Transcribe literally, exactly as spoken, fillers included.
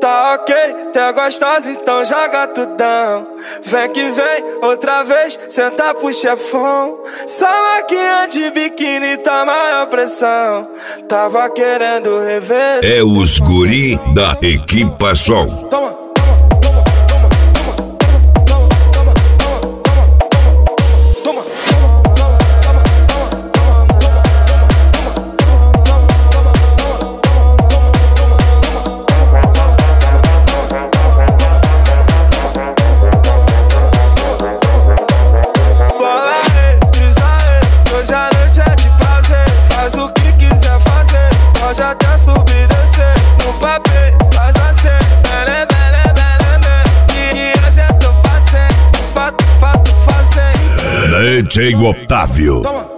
Tá ok, tá gostosa, então joga tudão. Vem que vem, outra vez, senta pro chefão. Só maquinha de biquíni, tá maior pressão. Tava querendo rever. É os guri da Equipa Sol. Toma. Pode até subir e descer no papel, faz assim, bele, bele, bele, bele. E hoje eu tô fazendo, fato, fato, fazendo. D J Otávio. Toma.